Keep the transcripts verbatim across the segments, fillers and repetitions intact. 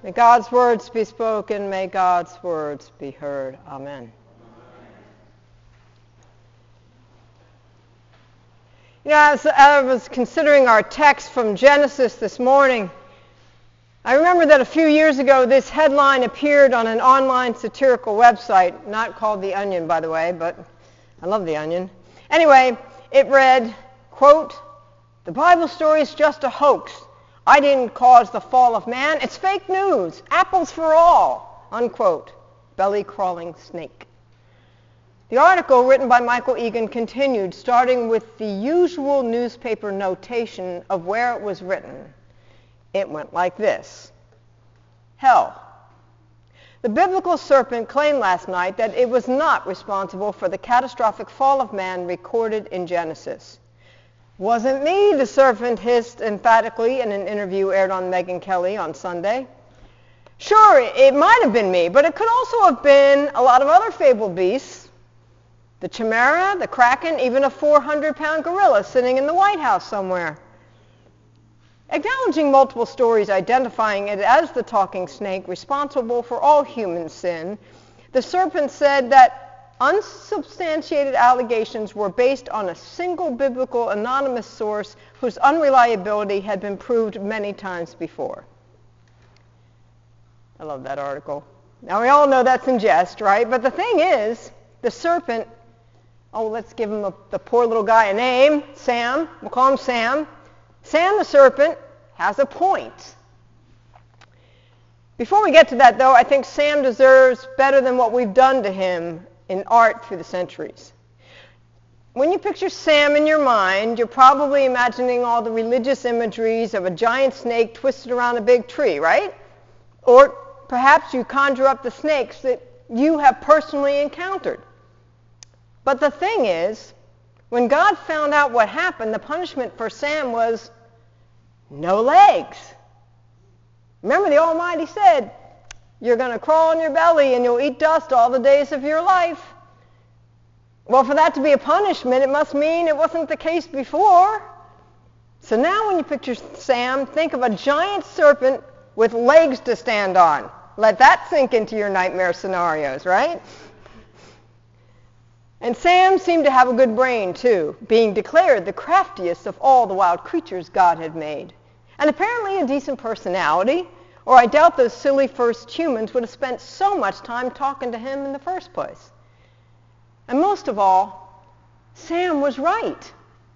May God's words be spoken. May God's words be heard. Amen. You know, as I was considering our text from Genesis this morning, I remember that a few years ago this headline appeared on an online satirical website, not called The Onion, by the way, but I love The Onion. Anyway, it read, quote, "The Bible story is just a hoax. I didn't cause the fall of man. It's fake news. Apples for all," unquote. Belly-crawling snake. The article, written by Michael Egan, continued, starting with the usual newspaper notation of where it was written. It went like this. Hell. The biblical serpent claimed last night that it was not responsible for the catastrophic fall of man recorded in Genesis. "Wasn't me," the serpent hissed emphatically in an interview aired on Megyn Kelly on Sunday. Sure, it might have been me, but it could also have been a lot of other fabled beasts. The chimera, the kraken, even a four hundred pound gorilla sitting in the White House somewhere. Acknowledging multiple stories identifying it as the talking snake responsible for all human sin, the serpent said that unsubstantiated allegations were based on a single biblical anonymous source whose unreliability had been proved many times before. I love that article. Now, we all know that's in jest, right? But the thing is, the serpent, oh, let's give him a, the poor little guy a name, Sam. We'll call him Sam. Sam the serpent has a point. Before we get to that, though, I think Sam deserves better than what we've done to him in art through the centuries. When you picture Sam in your mind, you're probably imagining all the religious imageries of a giant snake twisted around a big tree, right? Or perhaps you conjure up the snakes that you have personally encountered. But the thing is, when God found out what happened, the punishment for Sam was no legs. Remember, the Almighty said, you're going to crawl on your belly and you'll eat dust all the days of your life. Well, for that to be a punishment, it must mean it wasn't the case before. So now when you picture Sam, think of a giant serpent with legs to stand on. Let that sink into your nightmare scenarios, right? And Sam seemed to have a good brain, too, being declared the craftiest of all the wild creatures God had made. And apparently a decent personality, or I doubt those silly first humans would have spent so much time talking to him in the first place. And most of all, Sam was right.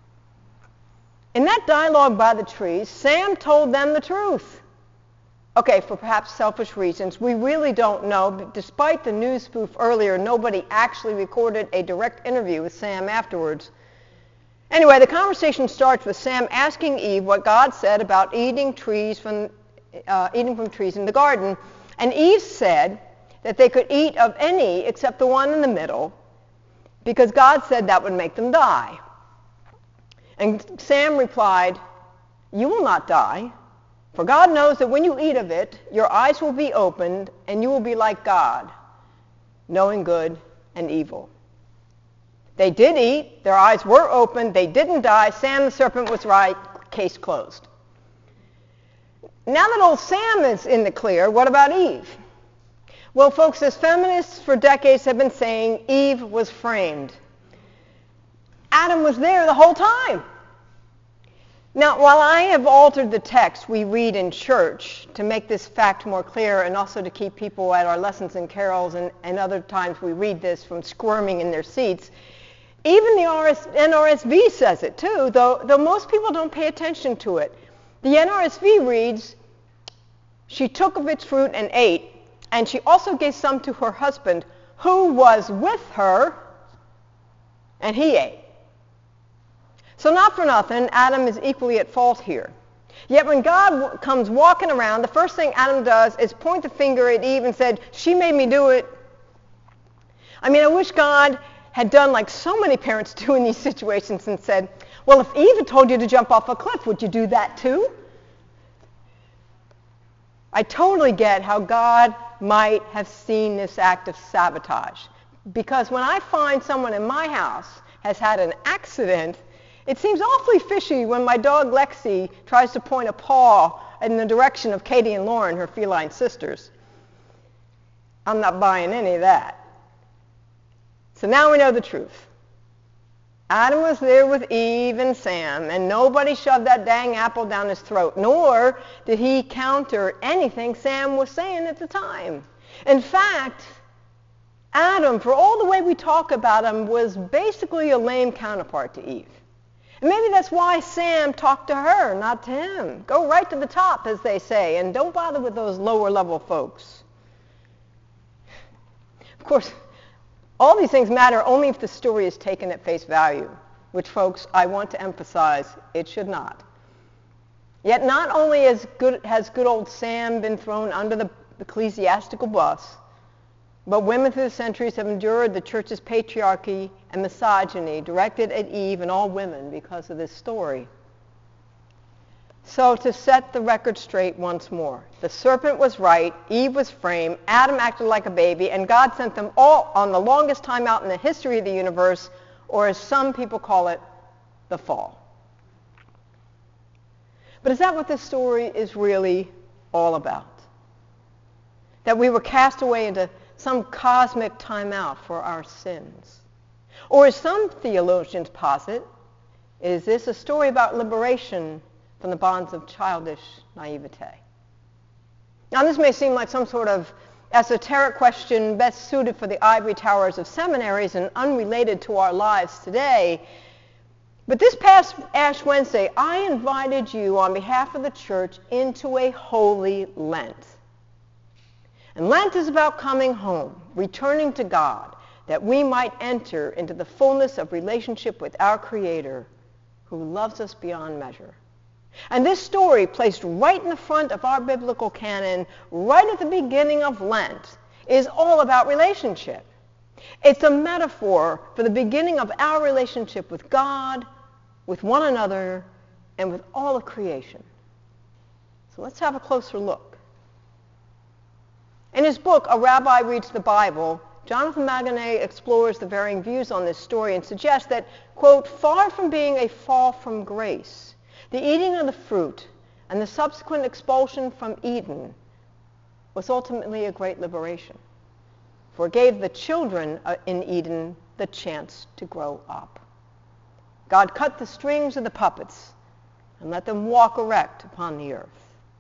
In that dialogue by the trees, Sam told them the truth. Okay, for perhaps selfish reasons, we really don't know, but despite the news spoof earlier, nobody actually recorded a direct interview with Sam afterwards. Anyway, the conversation starts with Sam asking Eve what God said about eating trees from, uh, eating from trees in the garden. And Eve said that they could eat of any except the one in the middle, because God said that would make them die. And Sam replied, "You will not die. For God knows that when you eat of it, your eyes will be opened, and you will be like God, knowing good and evil." They did eat. Their eyes were opened. They didn't die. Sam the serpent was right. Case closed. Now that old Sam is in the clear, what about Eve? Well, folks, as feminists for decades have been saying, Eve was framed. Adam was there the whole time. Now, while I have altered the text we read in church to make this fact more clear and also to keep people at our lessons and carols and, and other times we read this from squirming in their seats, even the N R S V says it too, though, though most people don't pay attention to it. The N R S V reads, "She took of its fruit and ate, and she also gave some to her husband, who was with her, and he ate." So not for nothing, Adam is equally at fault here. Yet when God w- comes walking around, the first thing Adam does is point the finger at Eve and said, "She made me do it." I mean, I wish God had done like so many parents do in these situations and said, "Well, if Eve had told you to jump off a cliff, would you do that too?" I totally get how God might have seen this act of sabotage. Because when I find someone in my house has had an accident, it seems awfully fishy when my dog Lexi tries to point a paw in the direction of Katie and Lauren, her feline sisters. I'm not buying any of that. So now we know the truth. Adam was there with Eve and Sam, and nobody shoved that dang apple down his throat, nor did he counter anything Sam was saying at the time. In fact, Adam, for all the way we talk about him, was basically a lame counterpart to Eve. And maybe that's why Sam talked to her, not to him. Go right to the top, as they say, and don't bother with those lower level folks. Of course, all these things matter only if the story is taken at face value, which, folks, I want to emphasize, it should not. Yet not only has good, has good old Sam been thrown under the ecclesiastical bus, but women through the centuries have endured the church's patriarchy and misogyny directed at Eve and all women because of this story. So to set the record straight once more, the serpent was right, Eve was framed, Adam acted like a baby, and God sent them all on the longest time out in the history of the universe, or as some people call it, the fall. But is that what this story is really all about? That we were cast away into some cosmic timeout for our sins? Or as some theologians posit, is this a story about liberation from the bonds of childish naivete? Now, this may seem like some sort of esoteric question best suited for the ivory towers of seminaries and unrelated to our lives today. But this past Ash Wednesday, I invited you on behalf of the church into a holy Lent. And Lent is about coming home, returning to God, that we might enter into the fullness of relationship with our Creator, who loves us beyond measure. And this story, placed right in the front of our biblical canon, right at the beginning of Lent, is all about relationship. It's a metaphor for the beginning of our relationship with God, with one another, and with all of creation. So let's have a closer look. In his book, A Rabbi Reads the Bible, Jonathan Magonet explores the varying views on this story and suggests that, quote, far from being a fall from grace, the eating of the fruit and the subsequent expulsion from Eden was ultimately a great liberation, for it gave the children in Eden the chance to grow up. God cut the strings of the puppets and let them walk erect upon the earth.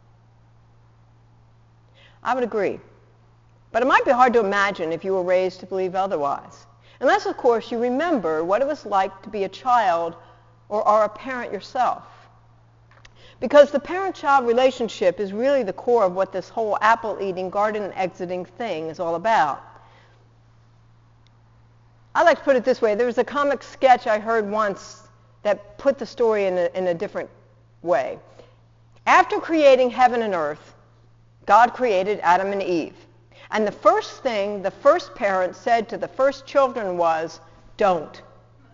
I would agree. But it might be hard to imagine if you were raised to believe otherwise. Unless, of course, you remember what it was like to be a child or are a parent yourself. Because the parent-child relationship is really the core of what this whole apple-eating, garden-exiting thing is all about. I like to put it this way. There was a comic sketch I heard once that put the story in a, in a different way. After creating heaven and earth, God created Adam and Eve. And the first thing the first parent said to the first children was, don't.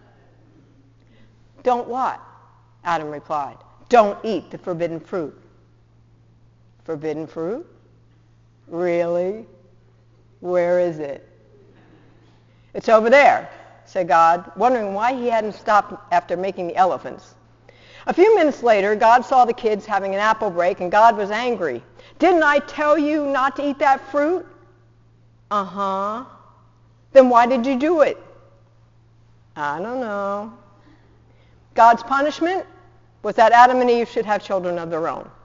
Don't what? Adam replied. Don't eat the forbidden fruit. Forbidden fruit? Really? Where is it? It's over there, said God, wondering why he hadn't stopped after making the elephants. A few minutes later, God saw the kids having an apple break, and God was angry. Didn't I tell you not to eat that fruit? Uh-huh. Then why did you do it? I don't know. God's punishment was that Adam and Eve should have children of their own.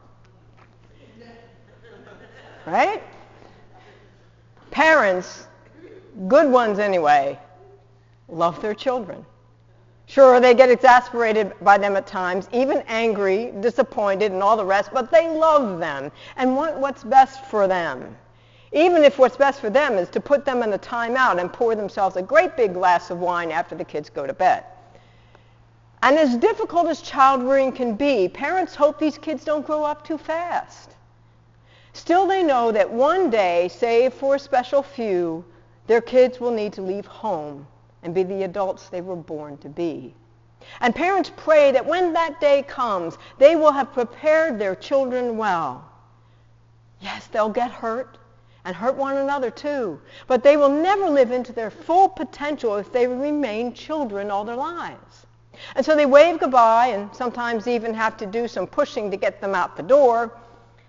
Right? Parents, good ones anyway, love their children. Sure, they get exasperated by them at times, even angry, disappointed, and all the rest, but they love them and want what's best for them. Even if what's best for them is to put them in a timeout and pour themselves a great big glass of wine after the kids go to bed. And as difficult as child rearing can be, parents hope these kids don't grow up too fast. Still, they know that one day, save for a special few, their kids will need to leave home and be the adults they were born to be. And parents pray that when that day comes, they will have prepared their children well. Yes, they'll get hurt and hurt one another too, but they will never live into their full potential if they remain children all their lives. And so they wave goodbye and sometimes even have to do some pushing to get them out the door.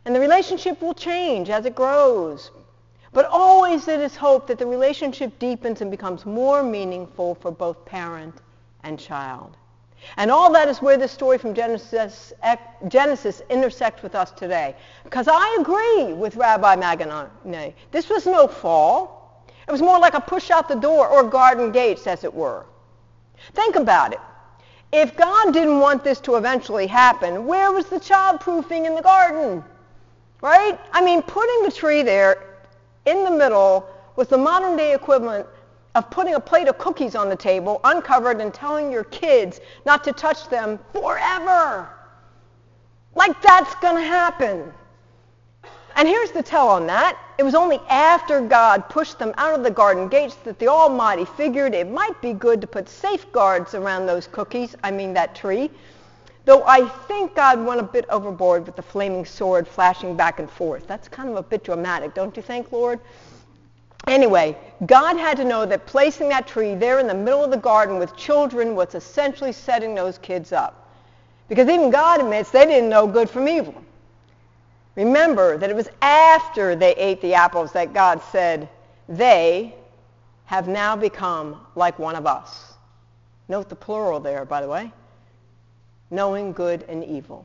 And the relationship will change as it grows. But always it is hope that the relationship deepens and becomes more meaningful for both parent and child. And all that is where this story from Genesis, Genesis intersects with us today. Because I agree with Rabbi Maganane. This was no fall. It was more like a push out the door or garden gates, as it were. Think about it. If God didn't want this to eventually happen, where was the childproofing in the garden? Right? I mean, putting the tree there in the middle was the modern day equivalent of putting a plate of cookies on the table, uncovered, and telling your kids not to touch them forever. Like that's going to happen. And here's the tell on that. It was only after God pushed them out of the garden gates that the Almighty figured it might be good to put safeguards around those cookies, I mean that tree, though I think God went a bit overboard with the flaming sword flashing back and forth. That's kind of a bit dramatic, don't you think, Lord? Anyway, God had to know that placing that tree there in the middle of the garden with children was essentially setting those kids up. Because even God admits they didn't know good from evil. Remember that it was after they ate the apples that God said, they have now become like one of us. Note the plural there, by the way. Knowing good and evil.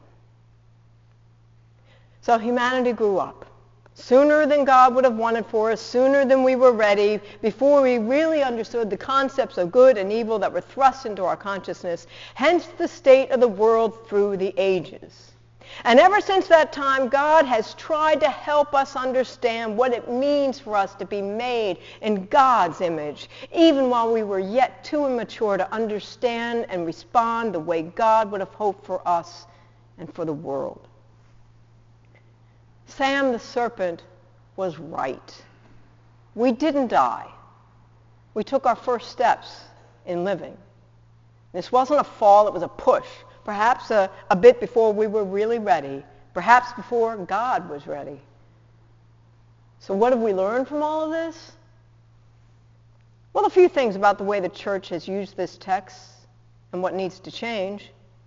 So humanity grew up. Sooner than God would have wanted for us, sooner than we were ready, before we really understood the concepts of good and evil that were thrust into our consciousness, hence the state of the world through the ages. And ever since that time, God has tried to help us understand what it means for us to be made in God's image, even while we were yet too immature to understand and respond the way God would have hoped for us and for the world. Sam the serpent was right. We didn't die. We took our first steps in living. This wasn't a fall, it was a push. Perhaps a, a bit before we were really ready. Perhaps before God was ready. So what have we learned from all of this? Well, a few things about the way the church has used this text and what needs to change.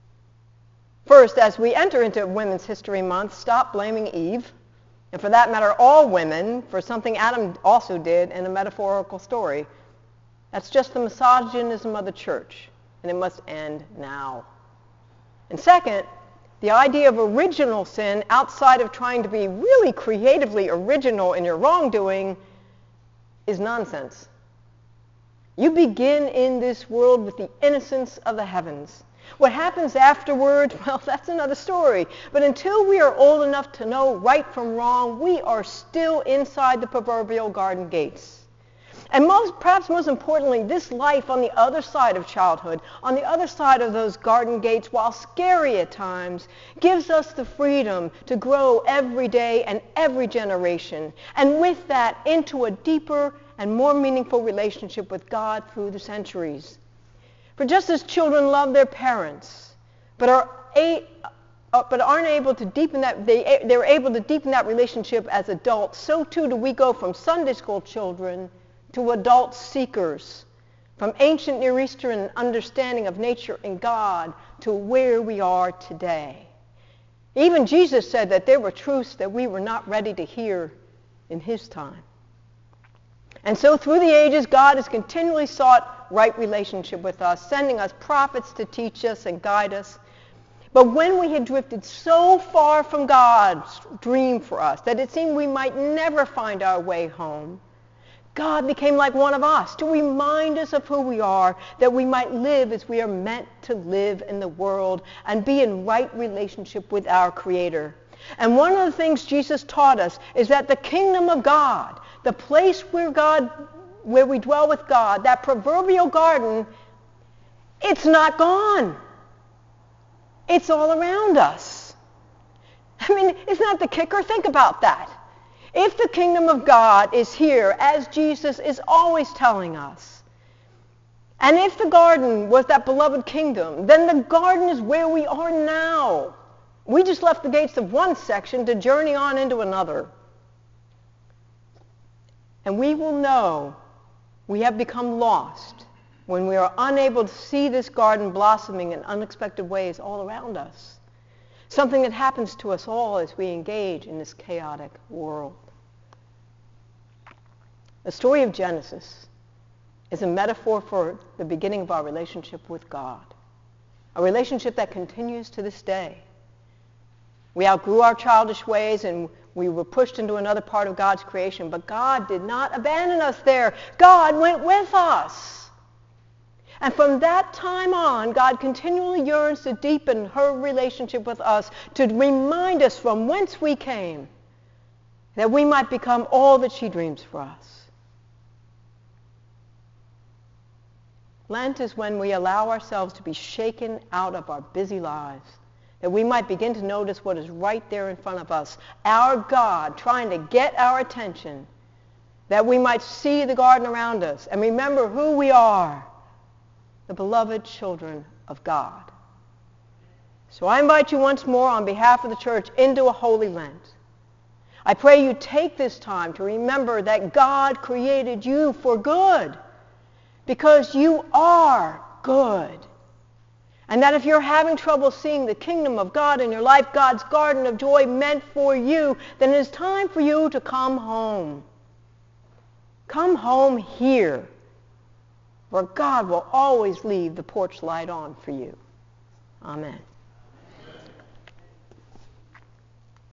First, as we enter into Women's History Month, stop blaming Eve, and for that matter, all women, for something Adam also did in a metaphorical story. That's just the misogynism of the church, and it must end now. And second, the idea of original sin outside of trying to be really creatively original in your wrongdoing is nonsense. You begin in this world with the innocence of the heavens. What happens afterward, well, that's another story. But until we are old enough to know right from wrong, we are still inside the proverbial garden gates. And most, perhaps most importantly, this life on the other side of childhood, on the other side of those garden gates, while scary at times, gives us the freedom to grow every day and every generation, and with that into a deeper and more meaningful relationship with God through the centuries. For just as children love their parents, but are a, uh, but aren't able to deepen that, they, they're able to deepen that relationship as adults, so too do we go from Sunday school children to adult seekers, from ancient Near Eastern understanding of nature and God to where we are today. Even Jesus said that there were truths that we were not ready to hear in his time. And so through the ages, God has continually sought right relationship with us, sending us prophets to teach us and guide us. But when we had drifted so far from God's dream for us that it seemed we might never find our way home, God became like one of us to remind us of who we are, that we might live as we are meant to live in the world and be in right relationship with our Creator. And one of the things Jesus taught us is that the kingdom of God, the place where God, where we dwell with God, that proverbial garden, it's not gone. It's all around us. I mean, isn't that the kicker? Think about that. If the kingdom of God is here, as Jesus is always telling us, and if the garden was that beloved kingdom, then the garden is where we are now. We just left the gates of one section to journey on into another. And we will know we have become lost when we are unable to see this garden blossoming in unexpected ways all around us. something that happens to us all as we engage in this chaotic world. The story of Genesis is a metaphor for the beginning of our relationship with God, a relationship that continues to this day. We outgrew our childish ways and we were pushed into another part of God's creation, but God did not abandon us there. God went with us. And from that time on, God continually yearns to deepen her relationship with us, to remind us from whence we came, that we might become all that she dreams for us. Lent is when we allow ourselves to be shaken out of our busy lives, that we might begin to notice what is right there in front of us, our God trying to get our attention, that we might see the garden around us and remember who we are, the beloved children of God. So I invite you once more on behalf of the church into a Holy Lent. I pray you take this time to remember that God created you for good, because you are good. And that if you're having trouble seeing the kingdom of God in your life, God's garden of joy meant for you, then it is time for you to come home. Come home here, where God will always leave the porch light on for you. Amen.